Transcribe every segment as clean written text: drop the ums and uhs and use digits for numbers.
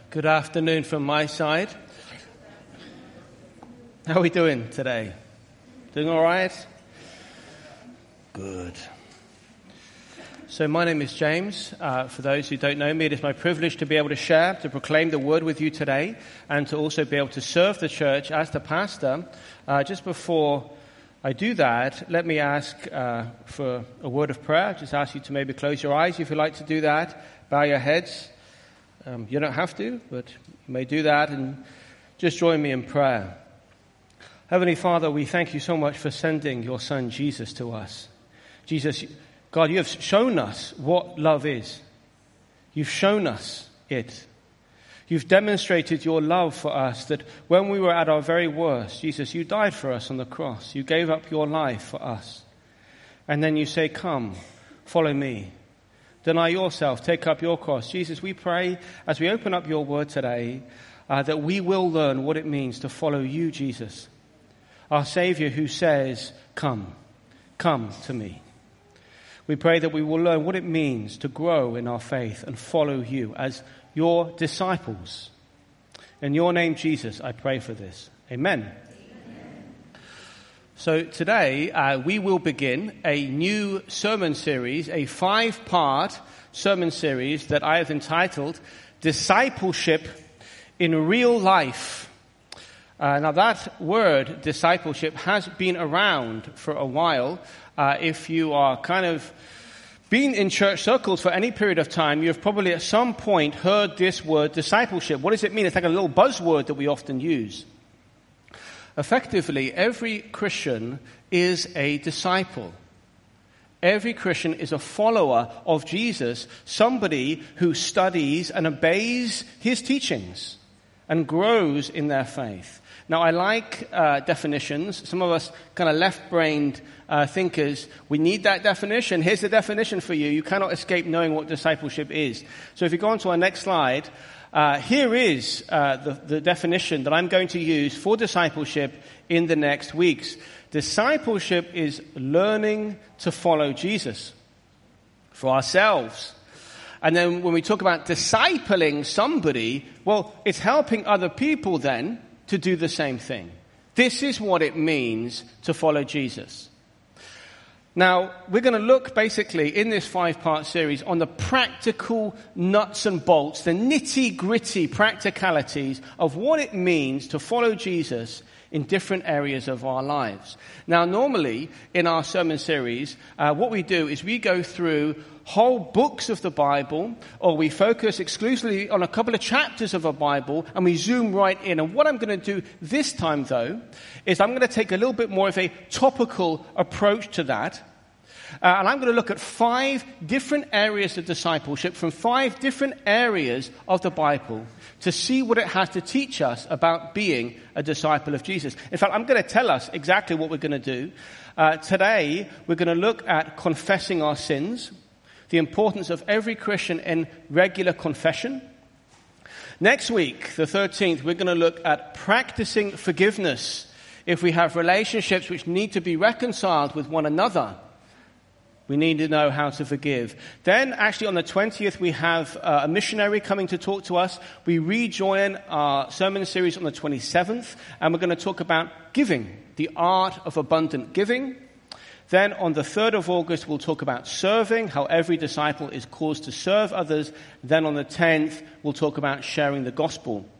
Good afternoon from my side. How are we doing today? Doing all right? Good. So my name is James. For those who don't know me, it is my privilege to be able to share, to proclaim the word with you today, and to also be able to serve the church as the pastor. Just before I do that, let me ask for a word of prayer. Just ask you to maybe close your eyes if you'd like to do that. Bow your heads. You don't have to, but you may do that, and just join me in prayer. Heavenly Father, we thank you so much for sending your Son Jesus to us. Jesus, God, you have shown us what love is. You've shown us it. You've demonstrated your love for us, that when we were at our very worst, Jesus, you died for us on the cross. You gave up your life for us. And then you say, come, follow me. Deny yourself, take up your cross. Jesus, we pray as we open up your word today that we will learn what it means to follow you, Jesus, our Savior who says, come to me. We pray that we will learn what it means to grow in our faith and follow you as your disciples. In your name, Jesus, I pray for this. Amen. So today we will begin a new sermon series, a 5-part sermon series that I have entitled Discipleship in Real Life. Now that word, discipleship, has been around for a while. If you are kind of been in church circles for any period of time, you've probably at some point heard this word, discipleship. What does it mean? It's like a little buzzword that we often use. Effectively, every Christian is a disciple. Every Christian is a follower of Jesus, somebody who studies and obeys his teachings and grows in their faith. Now, I like definitions. Some of us kind of left-brained thinkers, we need that definition. Here's the definition for you. You cannot escape knowing what discipleship is. So if you go on to our next slide, here is the definition that I'm going to use for discipleship in the next weeks. Discipleship is learning to follow Jesus for ourselves. And then when we talk about discipling somebody, well, it's helping other people then to do the same thing. This is what it means to follow Jesus. Now, we're going to look basically in this 5-part series on the practical nuts and bolts, the nitty-gritty practicalities of what it means to follow Jesus in different areas of our lives. Now, normally in our sermon series, what we do is we go through whole books of the Bible, or we focus exclusively on a couple of chapters of a Bible, and we zoom right in. And what I'm going to do this time, though, is I'm going to take a little bit more of a topical approach to that. And I'm going to look at 5 different areas of discipleship from 5 different areas of the Bible to see what it has to teach us about being a disciple of Jesus. In fact, I'm going to tell us exactly what we're going to do. Today, we're going to look at confessing our sins, the importance of every Christian in regular confession. Next week, the 13th, we're going to look at practicing forgiveness if we have relationships which need to be reconciled with one another. We need to know how to forgive. Then, actually, on the 20th, we have a missionary coming to talk to us. We rejoin our sermon series on the 27th, and we're going to talk about giving, the art of abundant giving. Then, on the 3rd of August, we'll talk about serving, how every disciple is caused to serve others. Then, on the 10th, we'll talk about sharing the gospel.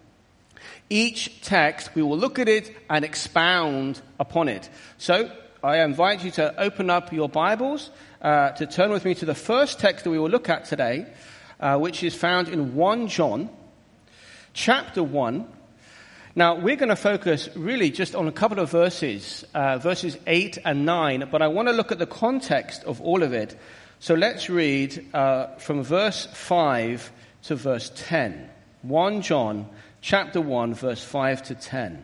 Each text, we will look at it and expound upon it. So, I invite you to open up your Bibles, to turn with me to the first text that we will look at today, which is found in 1 John, chapter 1. Now, we're going to focus really just on a couple of verses, verses 8 and 9, but I want to look at the context of all of it. So let's read from verse 5 to verse 10. 1 John, chapter 1, verse 5 to 10.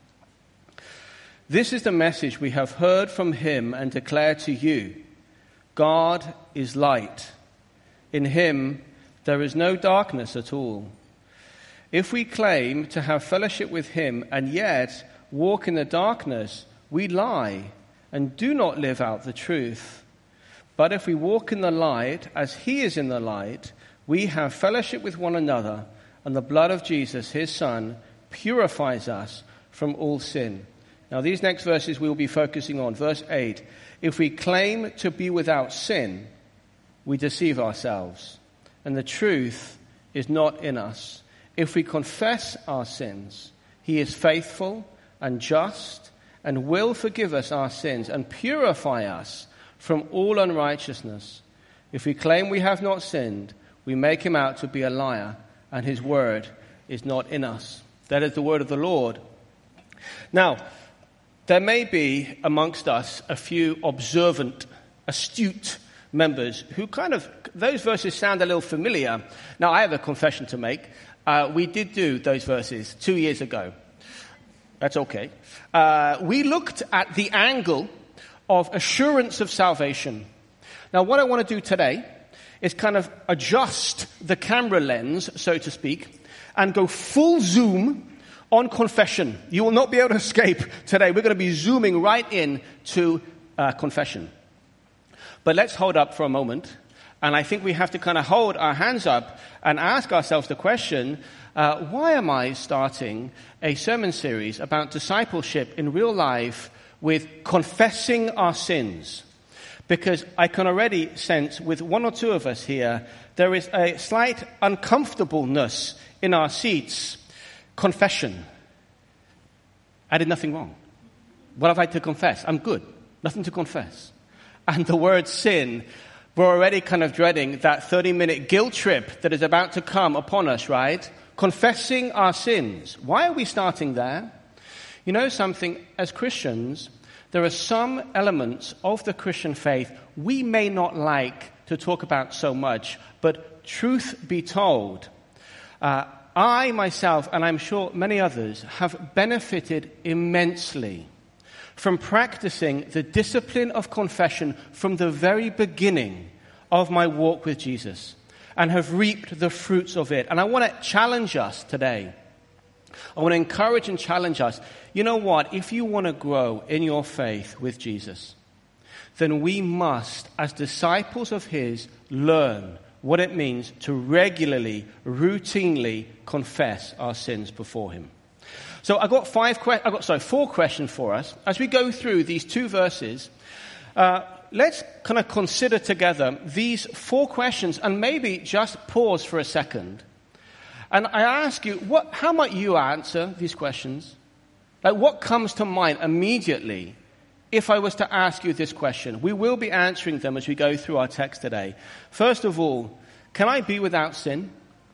This is the message we have heard from him and declare to you. God is light. In him there is no darkness at all. If we claim to have fellowship with him and yet walk in the darkness, we lie and do not live out the truth. But if we walk in the light as he is in the light, we have fellowship with one another, and the blood of Jesus, his Son, purifies us from all sin. Now, these next verses we will be focusing on. Verse 8, if we claim to be without sin, we deceive ourselves, and the truth is not in us. If we confess our sins, he is faithful and just and will forgive us our sins and purify us from all unrighteousness. If we claim we have not sinned, we make him out to be a liar, and his word is not in us. That is the word of the Lord. Now, there may be amongst us a few observant, astute members who those verses sound a little familiar. Now, I have a confession to make. We did do those verses 2 years ago. That's okay. We looked at the angle of assurance of salvation. Now, what I want to do today is kind of adjust the camera lens, so to speak, and go full zoom on confession. You will not be able to escape today. We're going to be zooming right in to confession. But let's hold up for a moment. And I think we have to kind of hold our hands up and ask ourselves the question, why am I starting a sermon series about discipleship in real life with confessing our sins? Because I can already sense with one or two of us here, there is a slight uncomfortableness in our seats. Confession. I did nothing wrong. What have I to confess? I'm good. Nothing to confess. And the word sin, we're already kind of dreading that 30-minute guilt trip that is about to come upon us, right? Confessing our sins. Why are we starting there? You know something, as Christians, there are some elements of the Christian faith we may not like to talk about so much, but truth be told, I myself, and I'm sure many others, have benefited immensely from practicing the discipline of confession from the very beginning of my walk with Jesus, and have reaped the fruits of it. And I want to challenge us today. I want to encourage and challenge us. You know what? If you want to grow in your faith with Jesus, then we must, as disciples of his, learn what it means to regularly, routinely confess our sins before him. So I got four questions for us. As we go through these two verses, let's kind of consider together these four questions and maybe just pause for a second. And I ask you, how might you answer these questions? Like, what comes to mind immediately if I was to ask you this question? We will be answering them as we go through our text today. First of all, can I be without sin?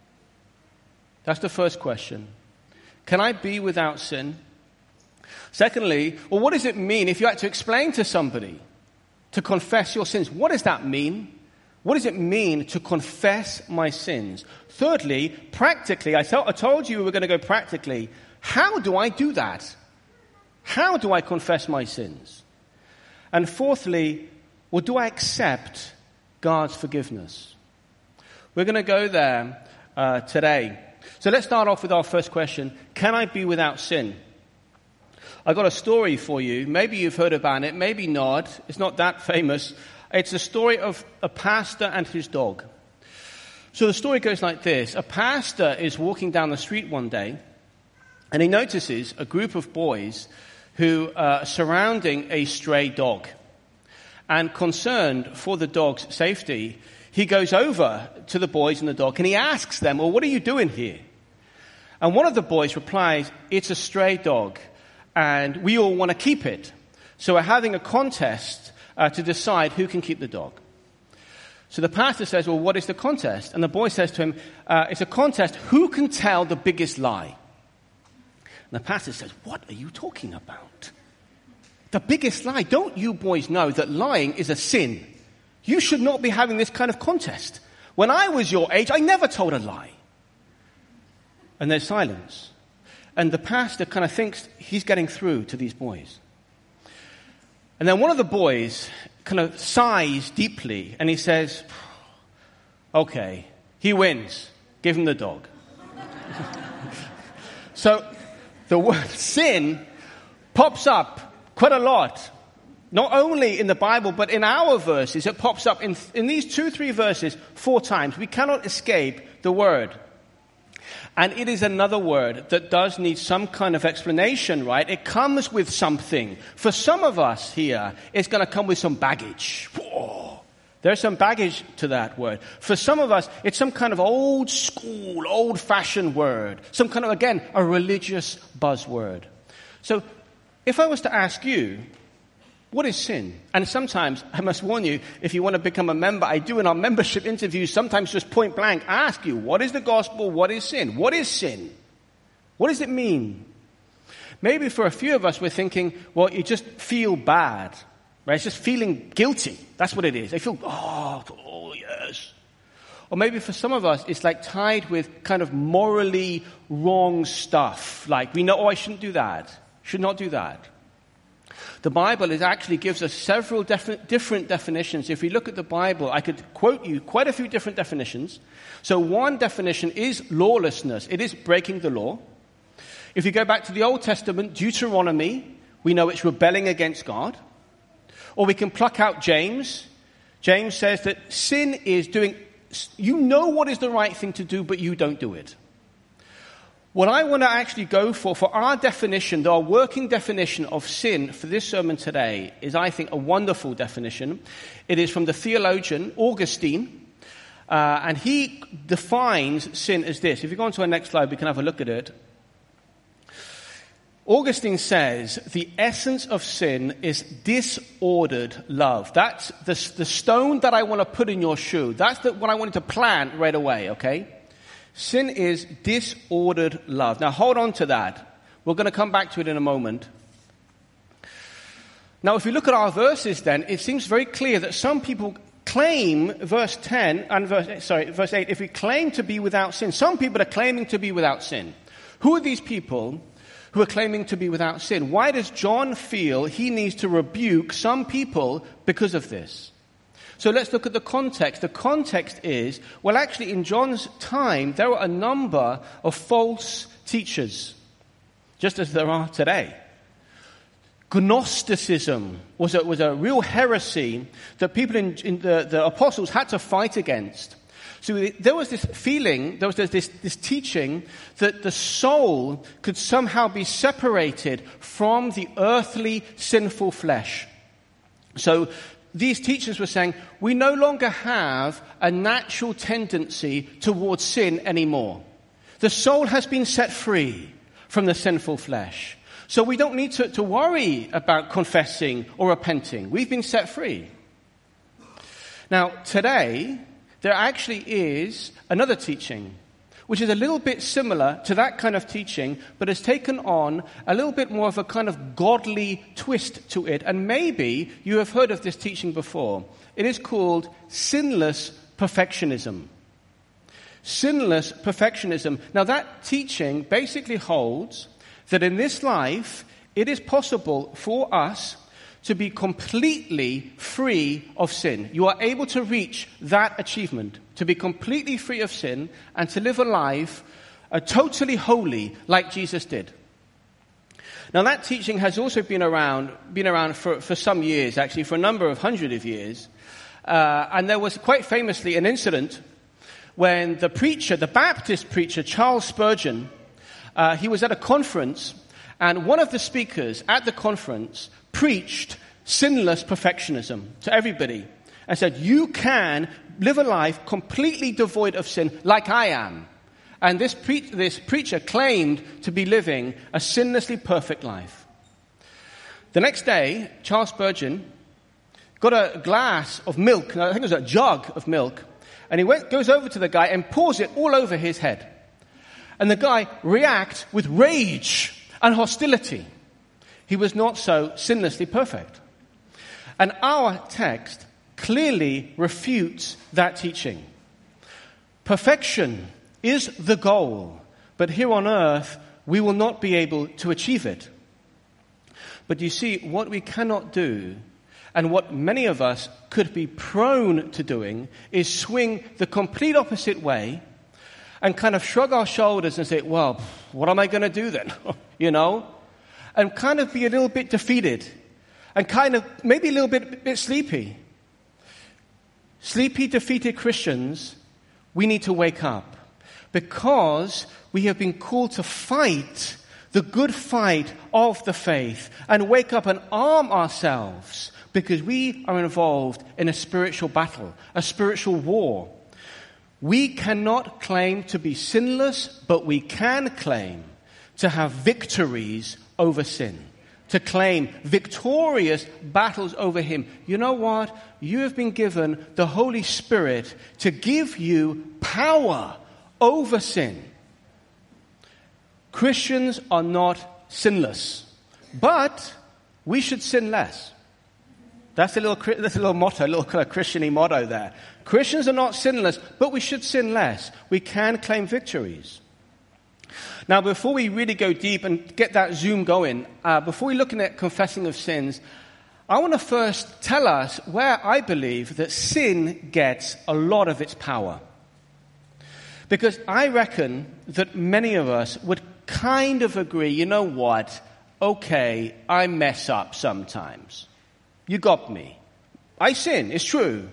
That's the first question. Can I be without sin? Secondly, well, what does it mean if you had to explain to somebody to confess your sins? What does that mean? What does it mean to confess my sins? Thirdly, practically, I told you we were going to go practically. How do I do that? How do I confess my sins? And fourthly, well, do I accept God's forgiveness? We're going to go there today. So let's start off with our first question. Can I be without sin? I've got a story for you. Maybe you've heard about it, maybe not. It's not that famous. It's a story of a pastor and his dog. So the story goes like this. A pastor is walking down the street one day, and he notices a group of boys who are surrounding a stray dog. And concerned for the dog's safety, he goes over to the boys and the dog, and he asks them, well, what are you doing here? And one of the boys replies, it's a stray dog, and we all want to keep it. So we're having a contest to decide who can keep the dog. So the pastor says, well, what is the contest? And the boy says to him, it's a contest, who can tell the biggest lie? And the pastor says, what are you talking about? The biggest lie? Don't you boys know that lying is a sin? You should not be having this kind of contest. When I was your age, I never told a lie. And there's silence. And the pastor kind of thinks he's getting through to these boys. And then one of the boys kind of sighs deeply, and he says, okay, he wins. Give him the dog. So the word sin pops up quite a lot. Not only in the Bible, but in our verses. It pops up in these 2-3 verses 4 times. We cannot escape the word. And it is another word that does need some kind of explanation, right? It comes with something. For some of us here, it's going to come with some baggage. Whoa. There's some baggage to that word. For some of us, it's some kind of old school, old-fashioned word. Some kind of, again, a religious buzzword. So if I was to ask you, what is sin? And sometimes, I must warn you, if you want to become a member, I do in our membership interviews, sometimes just point blank ask you, what is the gospel? What is sin? What is sin? What does it mean? Maybe for a few of us, we're thinking, well, you just feel bad, right? It's just feeling guilty. That's what it is. They feel, oh, yes. Or maybe for some of us, it's like tied with kind of morally wrong stuff. Like we know, I shouldn't do that. Should not do that. The Bible actually gives us several different definitions. If we look at the Bible, I could quote you quite a few different definitions. So one definition is lawlessness. It is breaking the law. If you go back to the Old Testament, Deuteronomy, we know it's rebelling against God. Or we can pluck out James. James says that sin is doing, you know what is the right thing to do, but you don't do it. What I want to actually go for our definition, our working definition of sin for this sermon today is, I think, a wonderful definition. It is from the theologian Augustine, and he defines sin as this. If you go on to our next slide, we can have a look at it. Augustine says the essence of sin is disordered love. That's the stone that I want to put in your shoe. That's what I wanted to plant right away, okay? Sin is disordered love. Now hold on to that. We're going to come back to it in a moment. Now if we look at our verses then, it seems very clear that some people claim, verse 10 and verse 8, if we claim to be without sin, some people are claiming to be without sin. Who are these people who are claiming to be without sin? Why does John feel he needs to rebuke some people because of this? So let's look at the context. The context is, well, actually, in John's time, there were a number of false teachers, just as there are today. Gnosticism was a real heresy that people in the apostles had to fight against. So there was this feeling, there was this teaching that the soul could somehow be separated from the earthly sinful flesh. So these teachers were saying, we no longer have a natural tendency towards sin anymore. The soul has been set free from the sinful flesh. So we don't need to worry about confessing or repenting. We've been set free. Now, today, there actually is another teaching, which is a little bit similar to that kind of teaching, but has taken on a little bit more of a kind of godly twist to it. And maybe you have heard of this teaching before. It is called sinless perfectionism. Sinless perfectionism. Now that teaching basically holds that in this life, it is possible for us to be completely free of sin. You are able to reach that achievement, to be completely free of sin and to live a life totally holy like Jesus did. Now that teaching has also been around for some years, actually for a number of hundred of years. And there was quite famously an incident when the Baptist preacher, Charles Spurgeon, he was at a conference, and one of the speakers at the conference preached sinless perfectionism to everybody and said, you can live a life completely devoid of sin like I am. And this preacher claimed to be living a sinlessly perfect life. The next day, Charles Spurgeon got a glass of milk, I think it was a jug of milk, and he goes over to the guy and pours it all over his head. And the guy reacts with rage and hostility. He was not so sinlessly perfect. And our text clearly refutes that teaching. Perfection is the goal, but here on earth we will not be able to achieve it. But you see, what we cannot do, and what many of us could be prone to doing, is swing the complete opposite way and kind of shrug our shoulders and say, well, what am I going to do then? And kind of be a little bit defeated and kind of maybe a little bit sleepy. Sleepy, defeated Christians, we need to wake up because we have been called to fight the good fight of the faith and wake up and arm ourselves because we are involved in a spiritual battle, a spiritual war. We cannot claim to be sinless, but we can claim to have victories over sin, to claim victorious battles over him. You know what? You have been given the Holy Spirit to give you power over sin. Christians are not sinless, but we should sin less. That's a little motto, a little kind of Christian-y motto there. Christians are not sinless, but we should sin less. We can claim victories. Now, before we really go deep and get that Zoom going, before we look at confessing of sins, I want to first tell us where I believe that sin gets a lot of its power. Because I reckon that many of us would kind of agree, you know what, okay, I mess up sometimes. You got me. I sin, it's true.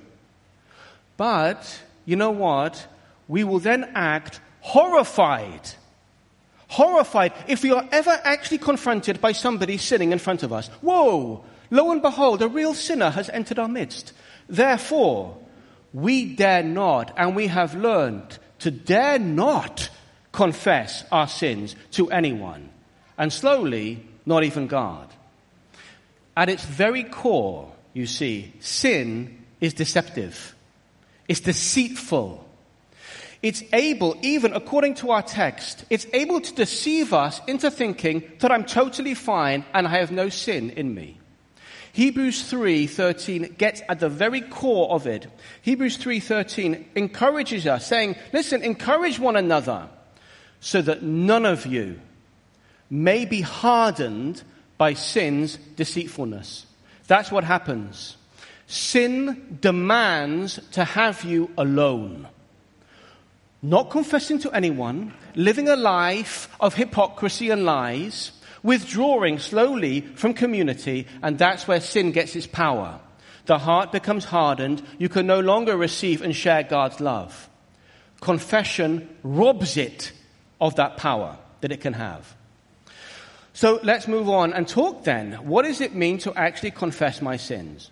But, you know what, we will then act horrified. Horrified if we are ever actually confronted by somebody sinning in front of us. Whoa, lo and behold, a real sinner has entered our midst. Therefore, we dare not, and we have learned to dare not confess our sins to anyone, and slowly, not even God. At its very core, you see, sin is deceptive. It's deceitful. It's able, even according to our text, it's able to deceive us into thinking that I'm totally fine and I have no sin in me. Hebrews 3:13 gets at the very core of it. Hebrews 3:13 encourages us, saying, listen, encourage one another so that none of you may be hardened by sin's deceitfulness. That's what happens. Sin demands to have you alone. Not confessing to anyone, living a life of hypocrisy and lies, withdrawing slowly from community, and that's where sin gets its power. The heart becomes hardened. You can no longer receive and share God's love. Confession robs it of that power that it can have. So let's move on and talk then. What does it mean to actually confess my sins?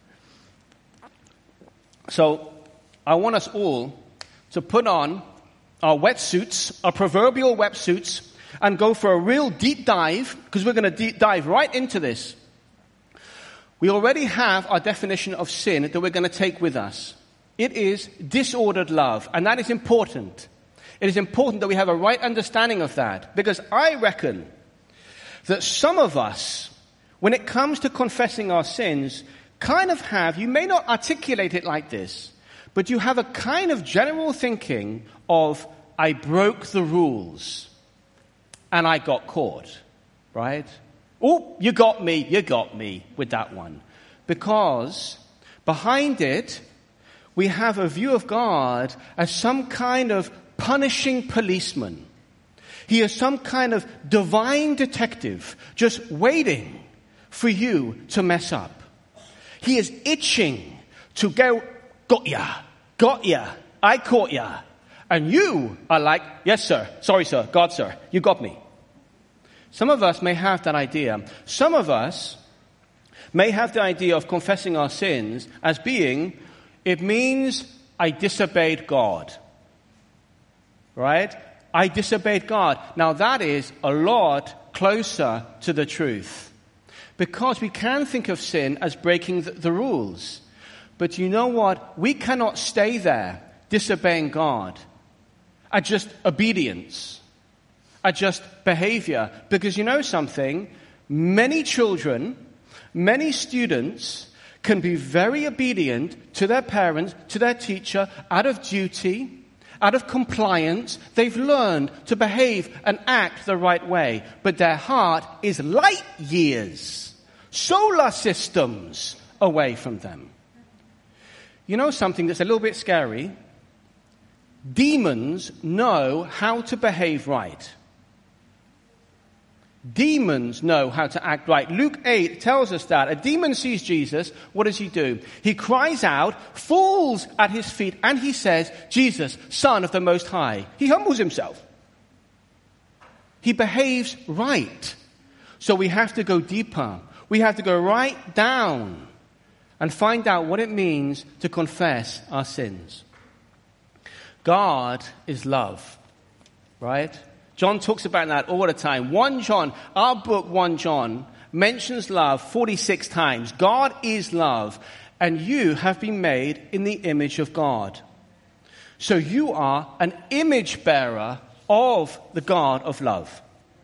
So I want us all to put on our wetsuits, our proverbial wetsuits, and go for a real deep dive, because we're going to deep dive right into this. We already have our definition of sin that we're going to take with us. It is disordered love, and that is important. It is important that we have a right understanding of that, because I reckon that some of us, when it comes to confessing our sins, kind of have, you may not articulate it like this, but you have a kind of general thinking of, I broke the rules and I got caught, right? Oh, you got me with that one. Because behind it, we have a view of God as some kind of punishing policeman. He is some kind of divine detective just waiting for you to mess up. He is itching to go, got ya, I caught ya. And you are like, yes sir, sorry sir, God sir, you got me. Some of us may have that idea. Some of us may have the idea of confessing our sins as being, it means I disobeyed God. Right? I disobeyed God. Now that is a lot closer to the truth. Because we can think of sin as breaking the rules. But you know what? We cannot stay there disobeying God at just obedience, at just behavior. Because you know something? Many children, many students can be very obedient to their parents, to their teacher, out of duty, out of compliance. They've learned to behave and act the right way. But their heart is light years, solar systems away from them. You know something that's a little bit scary? Demons know how to behave right. Demons know how to act right. Luke 8 tells us that. A demon sees Jesus. What does he do? He cries out, falls at his feet, and he says, Jesus, Son of the Most High. He humbles himself. He behaves right. So we have to go deeper. We have to go right down and find out what it means to confess our sins. God is love, right? John talks about that all the time. 1 John, our book 1 John, mentions love 46 times. God is love, and you have been made in the image of God. So you are an image bearer of the God of love.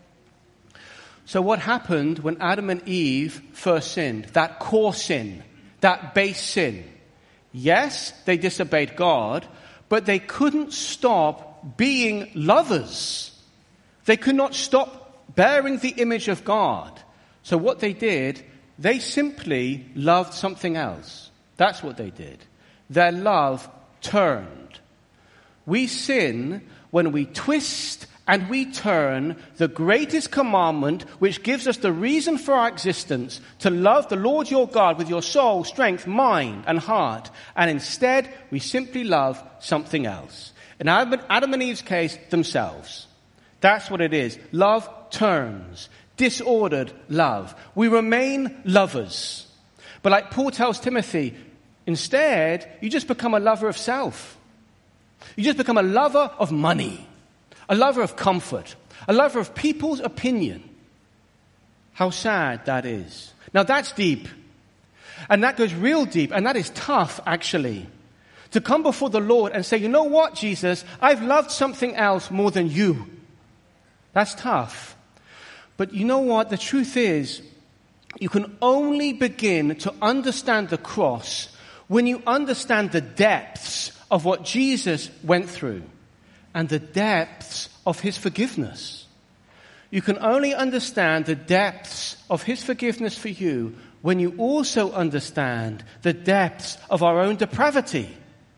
So what happened when Adam and Eve first sinned? That core sin, that base sin. Yes, they disobeyed God, but they couldn't stop being lovers. They could not stop bearing the image of God. So what they did, they simply loved something else. That's what they did. Their love turned. We sin when we twist and we turn the greatest commandment, which gives us the reason for our existence, to love the Lord your God with your soul, strength, mind, and heart. And instead, we simply love something else. In Adam and Eve's case, themselves. That's what it is. Love turns. Disordered love. We remain lovers. But like Paul tells Timothy, instead, you just become a lover of self. You just become a lover of money. A lover of comfort. A lover of people's opinion. How sad that is. Now that's deep. And that goes real deep. And that is tough, actually. To come before the Lord and say, you know what, Jesus? I've loved something else more than you. That's tough. But you know what? The truth is, you can only begin to understand the cross when you understand the depths of what Jesus went through and the depths of his forgiveness. You can only understand the depths of his forgiveness for you when you also understand the depths of our own depravity.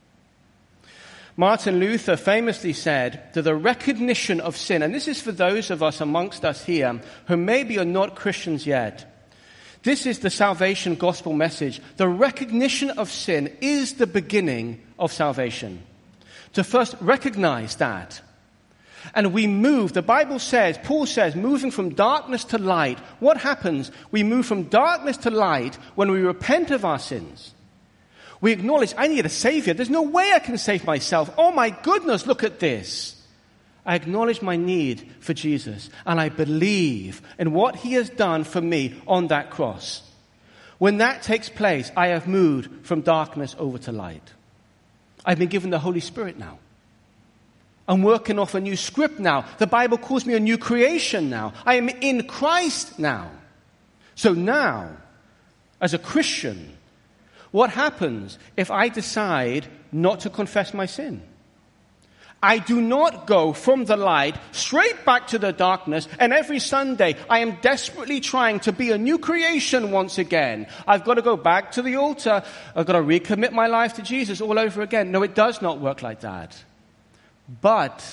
Martin Luther famously said that the recognition of sin, and this is for those of us amongst us here who maybe are not Christians yet, this is the salvation gospel message. The recognition of sin is the beginning of salvation. To first recognize that. And we move, the Bible says, Paul says, moving from darkness to light. What happens? We move from darkness to light when we repent of our sins. We acknowledge, I need a Savior. There's no way I can save myself. Oh my goodness, look at this. I acknowledge my need for Jesus, and I believe in what he has done for me on that cross. When that takes place, I have moved from darkness over to light. I've been given the Holy Spirit now. I'm working off a new script now. The Bible calls me a new creation now. I am in Christ now. So now, as a Christian, what happens if I decide not to confess my sin? I do not go from the light straight back to the darkness, and every Sunday I am desperately trying to be a new creation once again. I've got to go back to the altar. I've got to recommit my life to Jesus all over again. No, it does not work like that. But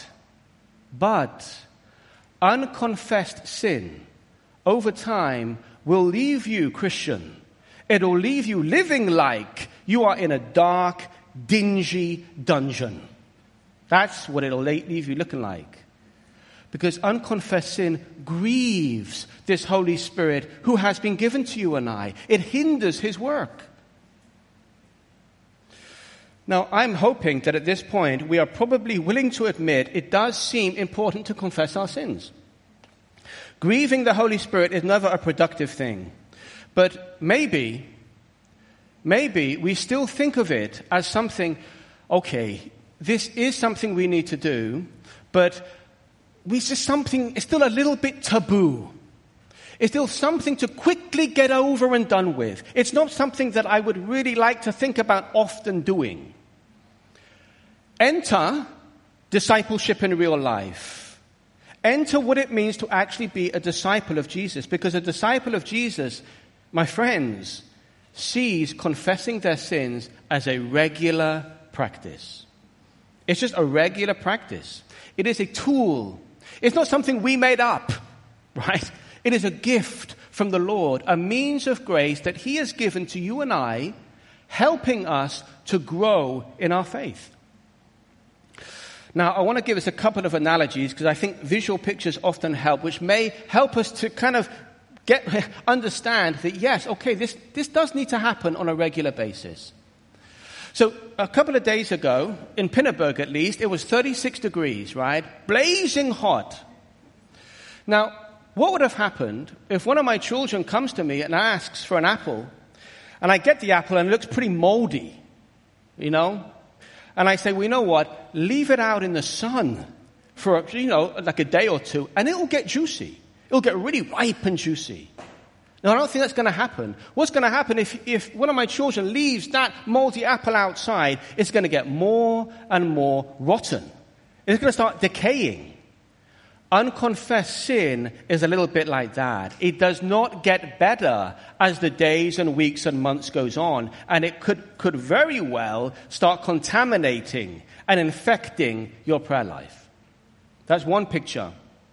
unconfessed sin over time will leave you, Christian. It'll leave you living like you are in a dark, dingy dungeon. That's what it'll leave you looking like. Because unconfessed sin grieves this Holy Spirit who has been given to you and I. It hinders his work. Now, I'm hoping that at this point we are probably willing to admit it does seem important to confess our sins. Grieving the Holy Spirit is never a productive thing. But maybe we still think of it as something, okay, this is something we need to do, but it's still a little bit taboo. It's still something to quickly get over and done with. It's not something that I would really like to think about often doing. Enter discipleship in real life. Enter what it means to actually be a disciple of Jesus, because a disciple of Jesus, my friends, sees confessing their sins as a regular practice. It's just a regular practice. It is a tool. It's not something we made up, right? It is a gift from the Lord, a means of grace that he has given to you and I, helping us to grow in our faith. Now, I want to give us a couple of analogies because I think visual pictures often help, which may help us to kind of understand that, yes, okay, this does need to happen on a regular basis. So a couple of days ago, in Pinneberg at least, it was 36 degrees, right? Blazing hot. Now, what would have happened if one of my children comes to me and asks for an apple, and I get the apple and it looks pretty moldy, you know? And I say, well, you know what? Leave it out in the sun for, like a day or two, and it will get juicy. It'll get really ripe and juicy. Now, I don't think that's going to happen. What's going to happen if one of my children leaves that moldy apple outside, it's going to get more and more rotten. It's going to start decaying. Unconfessed sin is a little bit like that. It does not get better as the days and weeks and months goes on, and it could very well start contaminating and infecting your prayer life. That's one picture.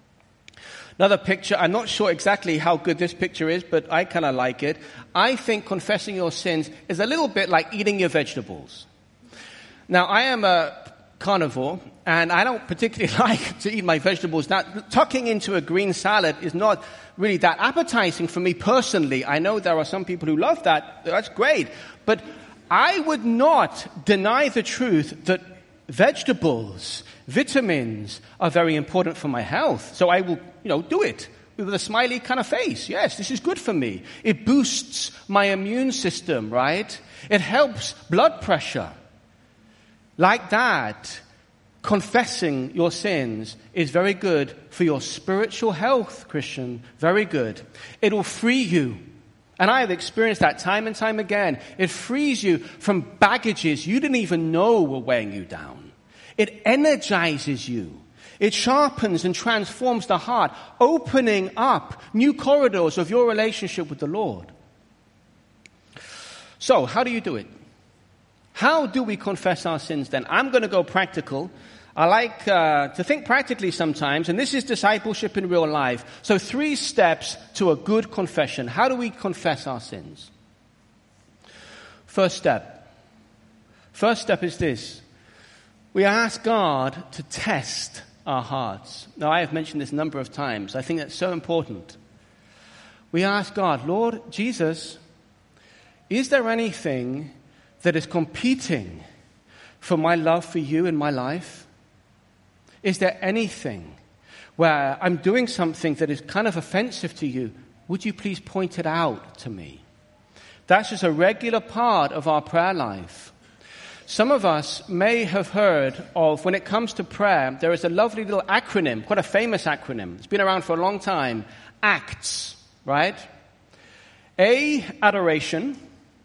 Another picture, I'm not sure exactly how good this picture is, but I kind of like it. I think confessing your sins is a little bit like eating your vegetables. Now, I am a carnivore, and I don't particularly like to eat my vegetables. Now, tucking into a green salad is not really that appetizing for me personally. I know there are some people who love that. That's great. But I would not deny the truth that vegetables, vitamins are very important for my health. So I will, do it with a smiley kind of face. Yes, this is good for me. It boosts my immune system, right? It helps blood pressure. Like that, confessing your sins is very good for your spiritual health, Christian. Very good. It will free you. And I have experienced that time and time again. It frees you from baggages you didn't even know were weighing you down. It energizes you. It sharpens and transforms the heart, opening up new corridors of your relationship with the Lord. So, how do you do it? How do we confess our sins then? I'm going to go practical. I like to think practically sometimes, and this is discipleship in real life. So 3 steps to a good confession. How do we confess our sins? First step. First step is this. We ask God to test our hearts. Now, I have mentioned this a number of times. I think that's so important. We ask God, Lord Jesus, is there anything that is competing for my love for you in my life? Is there anything where I'm doing something that is kind of offensive to you? Would you please point it out to me? That's just a regular part of our prayer life. Some of us may have heard of, when it comes to prayer, there is a lovely little acronym, quite a famous acronym. It's been around for a long time. ACTS, right? A, adoration.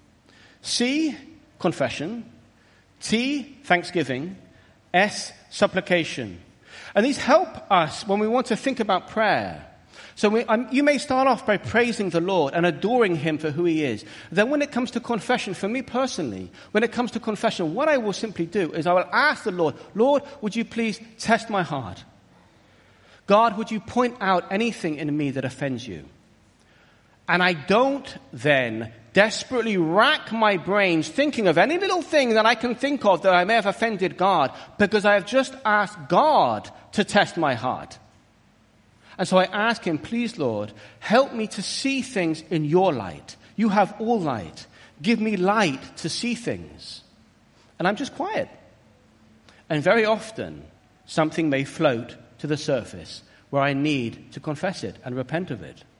C, confession. T, thanksgiving. S, supplication. And these help us when we want to think about prayer. So you may start off by praising the Lord and adoring Him for who He is. Then when it comes to confession, for me personally, when it comes to confession, what I will simply do is I will ask the Lord, Lord, would you please test my heart? God, would you point out anything in me that offends you? And I don't then desperately rack my brains thinking of any little thing that I can think of that I may have offended God, because I have just asked God to test my heart. And so I ask Him, please, Lord, help me to see things in your light. You have all light. Give me light to see things. And I'm just quiet. And very often, something may float to the surface where I need to confess it and repent of it.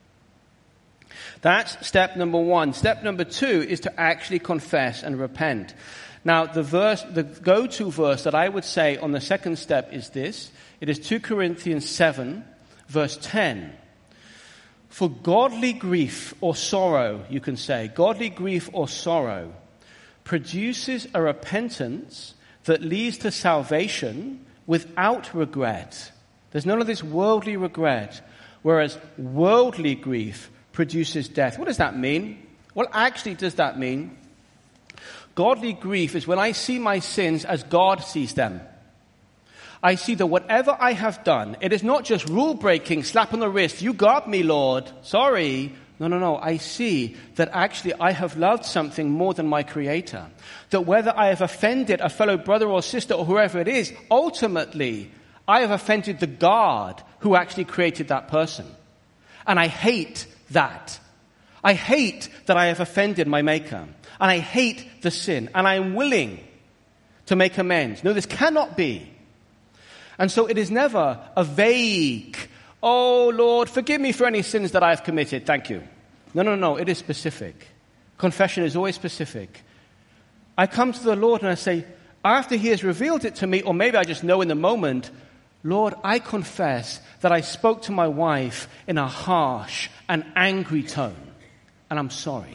That's step number 1. Step number 2 is to actually confess and repent. Now, the go-to verse that I would say on the second step is this. It is 2 Corinthians 7, verse 10. For godly grief or sorrow, you can say, godly grief or sorrow produces a repentance that leads to salvation without regret. There's none of this worldly regret, whereas worldly grief produces death. What does that mean? What actually does that mean? Godly grief is when I see my sins as God sees them. I see that whatever I have done, it is not just rule-breaking, slap on the wrist, you got me, Lord, sorry. No. I see that actually I have loved something more than my Creator. That whether I have offended a fellow brother or sister or whoever it is, ultimately I have offended the God who actually created that person. And I hate that. I hate that I have offended my Maker. And I hate the sin. And I am willing to make amends. No, this cannot be. And so it is never a vague, oh Lord, forgive me for any sins that I have committed. Thank you. No. It is specific. Confession is always specific. I come to the Lord and I say, after He has revealed it to me, or maybe I just know in the moment, Lord, I confess that I spoke to my wife in a harsh and angry tone, and I'm sorry.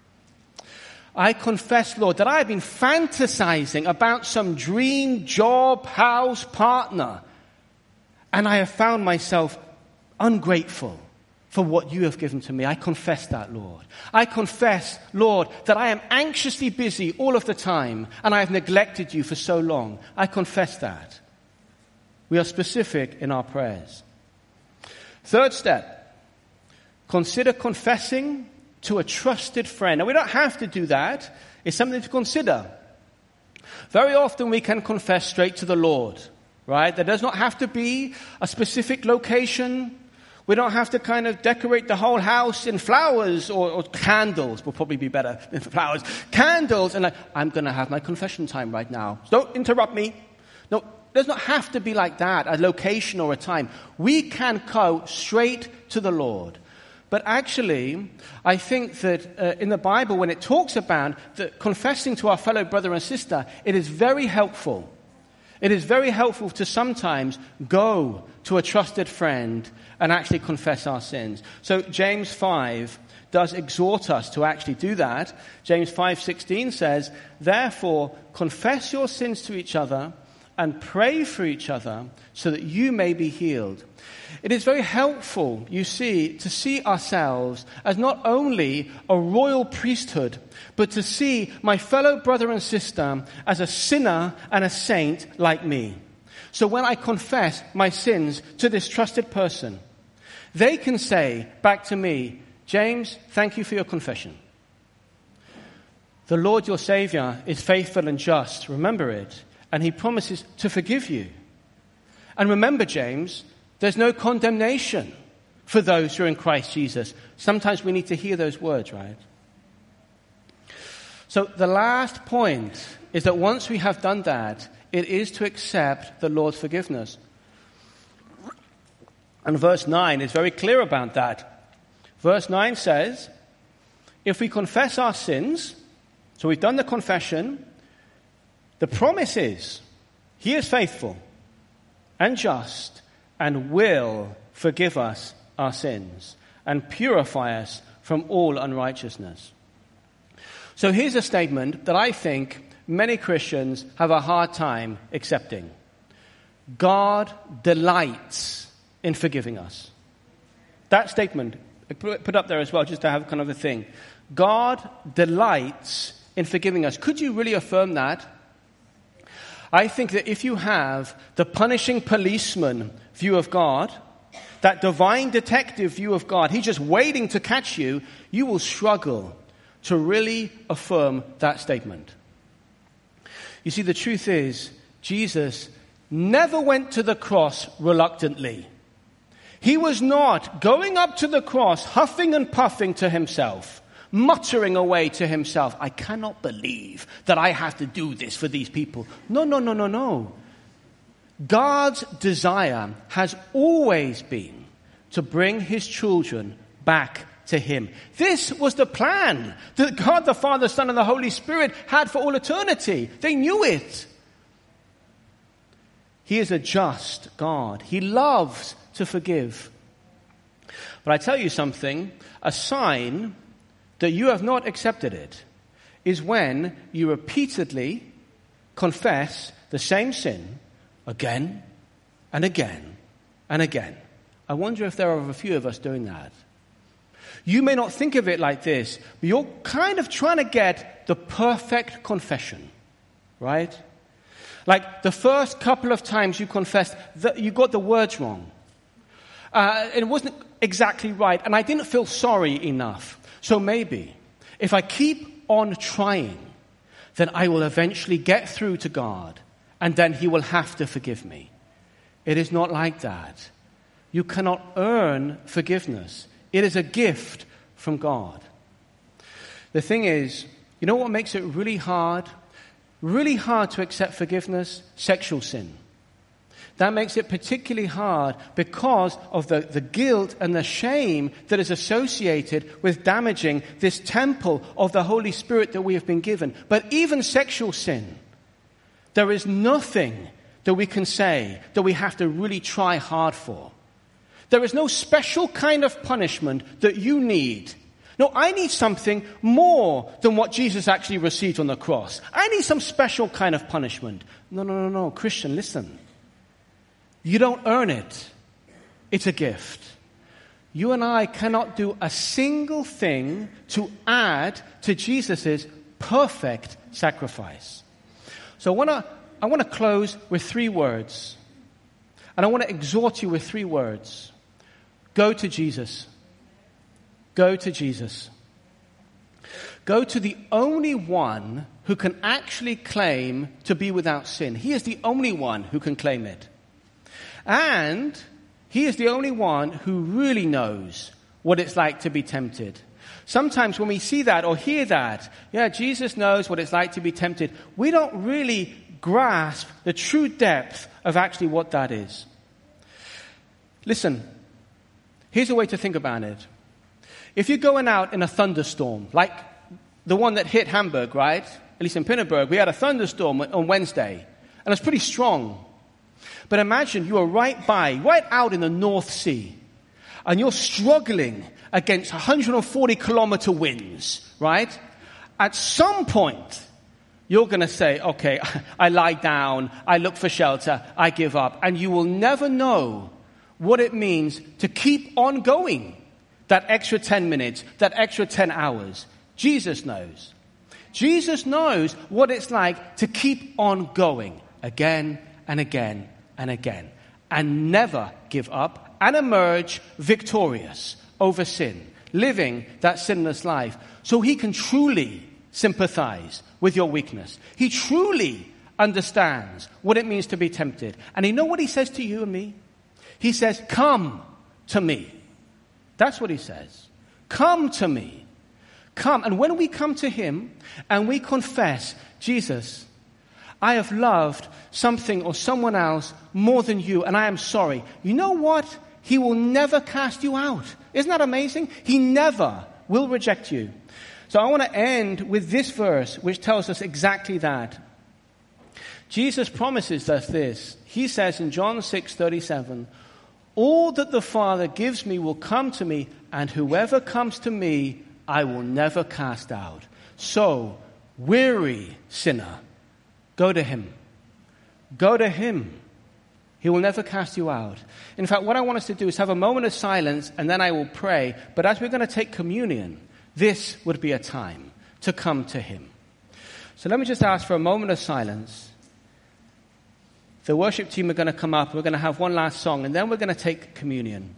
I confess, Lord, that I have been fantasizing about some dream job, house, partner, and I have found myself ungrateful for what you have given to me. I confess that, Lord. I confess, Lord, that I am anxiously busy all of the time, and I have neglected you for so long. I confess that. We are specific in our prayers. Third step, consider confessing to a trusted friend. Now, we don't have to do that. It's something to consider. Very often we can confess straight to the Lord, right? There does not have to be a specific location. We don't have to kind of decorate the whole house in flowers or candles. Will probably be better than flowers. Candles, and I'm going to have my confession time right now. So don't interrupt me. No, it does not have to be like that, a location or a time. We can go straight to the Lord. But actually, I think that in the Bible, when it talks about confessing to our fellow brother and sister, it is very helpful. It is very helpful to sometimes go to a trusted friend and actually confess our sins. So James 5 does exhort us to actually do that. James 5:16 says, "Therefore, confess your sins to each other and pray for each other so that you may be healed." It is very helpful, you see, to see ourselves as not only a royal priesthood, but to see my fellow brother and sister as a sinner and a saint like me. So when I confess my sins to this trusted person, they can say back to me, "James, thank you for your confession. The Lord your Savior is faithful and just, remember it, and He promises to forgive you. And remember, James, there's no condemnation for those who are in Christ Jesus." Sometimes we need to hear those words, right? So the last point is that once we have done that, it is to accept the Lord's forgiveness. And verse 9 is very clear about that. Verse 9 says, if we confess our sins, so we've done the confession, the promise is, He is faithful and just and will forgive us our sins and purify us from all unrighteousness. So here's a statement that I think many Christians have a hard time accepting. God delights in forgiving us. That statement, put up there as well, just to have kind of a thing. God delights in forgiving us. Could you really affirm that? I think that if you have the punishing policeman view of God, that divine detective view of God, He's just waiting to catch you, you will struggle to really affirm that statement. You see, the truth is, Jesus never went to the cross reluctantly. He was not going up to the cross huffing and puffing to Himself, muttering away to Himself, "I cannot believe that I have to do this for these people." No. God's desire has always been to bring His children back to Him. This was the plan that God the Father, Son, and the Holy Spirit had for all eternity. They knew it. He is a just God. He loves to forgive. But I tell you something, a sign that you have not accepted it is when you repeatedly confess the same sin again and again and again. I wonder if there are a few of us doing that. You may not think of it like this, but you're kind of trying to get the perfect confession, right? Like the first couple of times you confessed, you got the words wrong. It wasn't exactly right, and I didn't feel sorry enough. So maybe, if I keep on trying, then I will eventually get through to God, and then he will have to forgive me. It is not like that. You cannot earn forgiveness. It is a gift from God. The thing is, you know what makes it really hard? Really hard to accept forgiveness? Sexual sin. That makes it particularly hard because of the guilt and the shame that is associated with damaging this temple of the Holy Spirit that we have been given. But even sexual sin, there is nothing that we can say that we have to really try hard for. There is no special kind of punishment that you need. No, I need something more than what Jesus actually received on the cross. I need some special kind of punishment. No. Christian, listen. You don't earn it. It's a gift. You and I cannot do a single thing to add to Jesus' perfect sacrifice. So I want to close with 3 words. And I want to exhort you with 3 words. Go to Jesus. Go to Jesus. Go to the only one who can actually claim to be without sin. He is the only one who can claim it. And he is the only one who really knows what it's like to be tempted. Sometimes when we see that or hear that, Jesus knows what it's like to be tempted, we don't really grasp the true depth of actually what that is. Listen, here's a way to think about it. If you're going out in a thunderstorm, like the one that hit Hamburg, right? At least in Pinneberg, we had a thunderstorm on Wednesday, and it's pretty strong. But imagine you are right out in the North Sea, and you're struggling against 140-kilometer winds, right? At some point, you're going to say, okay, I lie down, I look for shelter, I give up. And you will never know what it means to keep on going. That extra 10 minutes, that extra 10 hours. Jesus knows. Jesus knows what it's like to keep on going again and again and again, and never give up and emerge victorious over sin, living that sinless life, so he can truly sympathize with your weakness. He truly understands what it means to be tempted. And you know what he says to you and me? He says, come to me. That's what he says. Come to me. Come. And when we come to him and we confess, Jesus, I have loved something or someone else more than you, and I am sorry. You know what? He will never cast you out. Isn't that amazing? He never will reject you. So I want to end with this verse, which tells us exactly that. Jesus promises us this. He says in John 6:37, all that the Father gives me will come to me, and whoever comes to me, I will never cast out. So, weary sinner, go to him. Go to him. He will never cast you out. In fact, what I want us to do is have a moment of silence, and then I will pray. But as we're going to take communion, this would be a time to come to him. So let me just ask for a moment of silence. The worship team are going to come up. We're going to have one last song, and then we're going to take communion.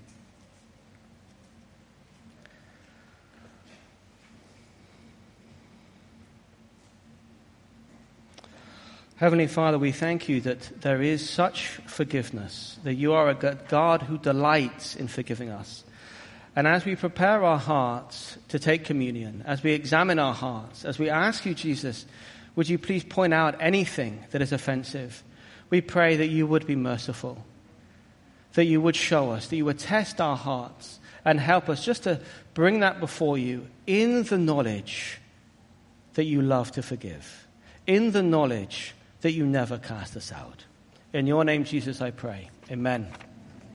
Heavenly Father, we thank you that there is such forgiveness, that you are a God who delights in forgiving us. And as we prepare our hearts to take communion, as we examine our hearts, as we ask you, Jesus, would you please point out anything that is offensive? We pray that you would be merciful, that you would show us, that you would test our hearts and help us just to bring that before you in the knowledge that you love to forgive, in the knowledge that you never cast us out. In your name, Jesus, I pray. Amen.